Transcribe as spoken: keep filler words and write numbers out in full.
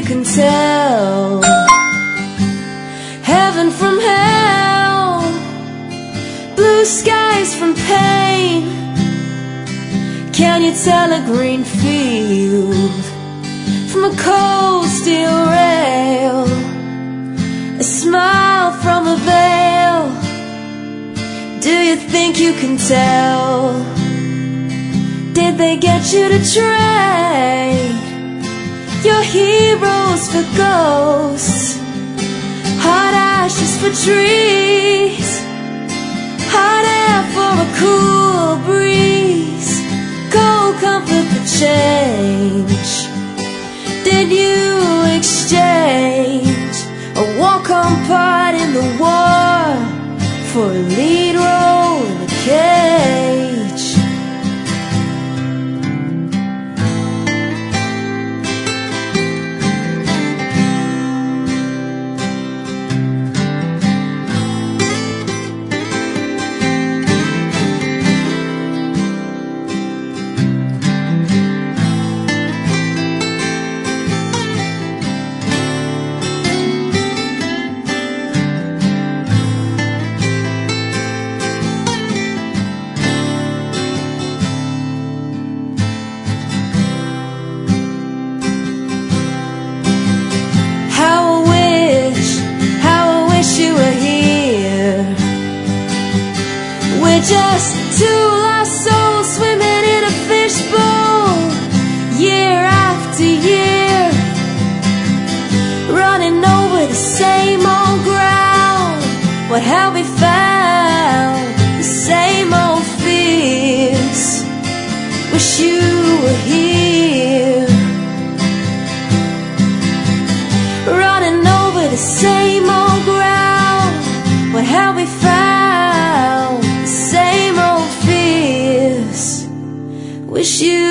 you can tell heaven from hell, blue skies from pain? Can you tell a green field from a cold steel rail, a smile from a veil? Do you think you can tell? Did they get you to trade your heroes for ghosts, hot ashes for trees, hot air for a cool breeze, cold comfort for change? Did you exchange a walk-on part in the war for a lead role in a cage? Just two lost souls swimming in a fishbowl, year after year, running over the same old ground. What have we found? The same old fears. Wish you were here, running over the same old ground. What have we found? Same old fears. Wish you